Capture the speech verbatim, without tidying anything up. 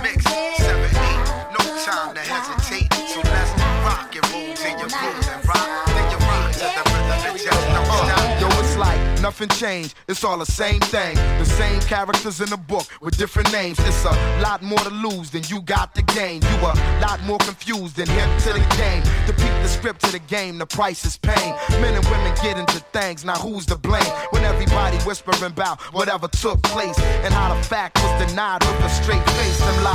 mix. seven eight, no time to hesitate. So let's rock and roll till your groove and rock. Then you rock to the rhythm and just don't stop. Yo, it's like nothing changed. It's all the same thing. The same characters in the book with different names. It's a lot more to lose than you got to gain. You a lot more confused than hip to the game. To peep the script to the game, the price is pain. Men and women get into things, now who's to blame? When everybody whispering about whatever took place and how the fact was denied with a straight face. Them